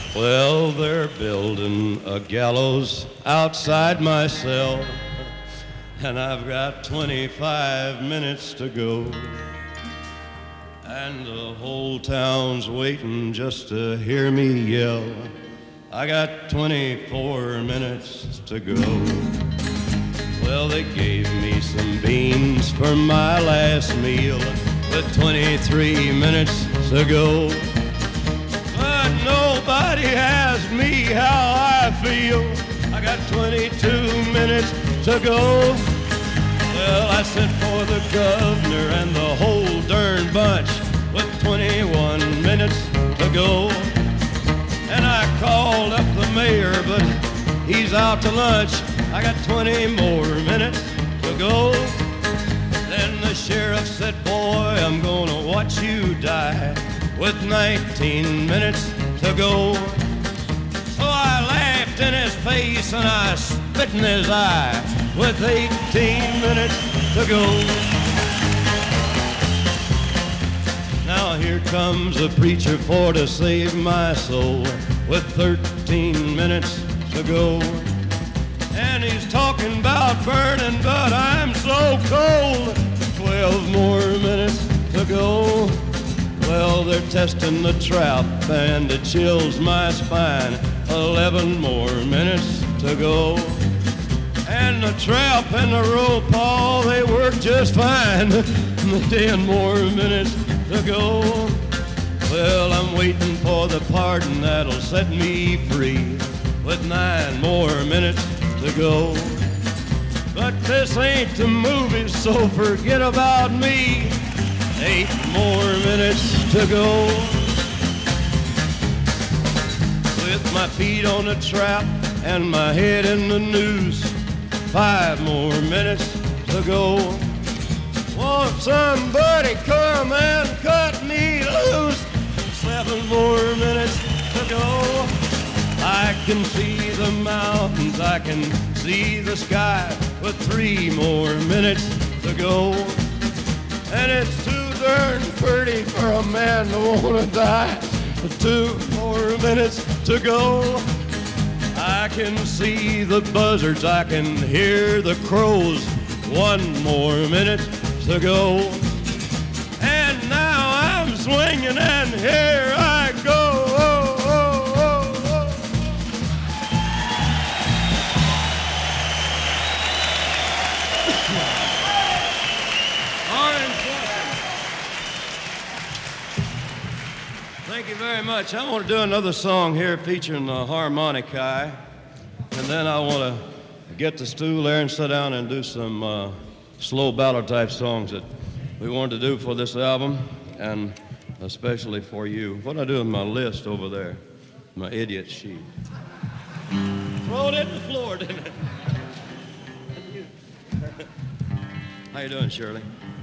Well, they're building a gallows outside my cell, and I've got 25 minutes to go. And the whole town's waiting just to hear me yell. I got 24 minutes to go. Well, they gave me some beans for my last meal with 23 minutes to go. But nobody asked me how I feel. I got 22 minutes to go. Well, I sent for the governor and the whole darn bunch with 21 minutes to go. And I called up the mayor, but he's out to lunch. I got 20 more minutes to go. Then the sheriff said, boy, I'm gonna watch you die with 19 minutes to go. So I laughed in his face and I spit in his eye with 18 minutes to go. Now here comes a preacher for to save my soul with 13 minutes to go. And he's talking about burning, but I'm so cold. 12 more minutes to go. Well, they're testing the trap and it chills my spine. 11 more minutes to go. And the trap and the rope, all they work just fine. 10 more minutes to go. Well, I'm waiting for the pardon that'll set me free with 9 more minutes to go. But this ain't the movie, so forget about me. 8 more minutes to go. With my feet on the trap and my head in the noose, 5 more minutes to go. Won't somebody come and cut me loose? 7 more minutes to go. I can see the mountains, I can see the sky with 3 more minutes to go. And it's too darn pretty for a man to want to die. 2 more minutes to go. I can see the buzzards, I can hear the crows. 1 more minute to go. And now I'm swinging and here I go. Oh, oh, oh, oh. Thank you very much. I want to do another song here featuring the harmonica, and then I want to get the stool there and sit down and do some slow ballad type songs that we wanted to do for this album, and especially for you. What did I do with my list over there? My idiot sheet. Throw it in the floor, didn't it? How you doing, Shirley?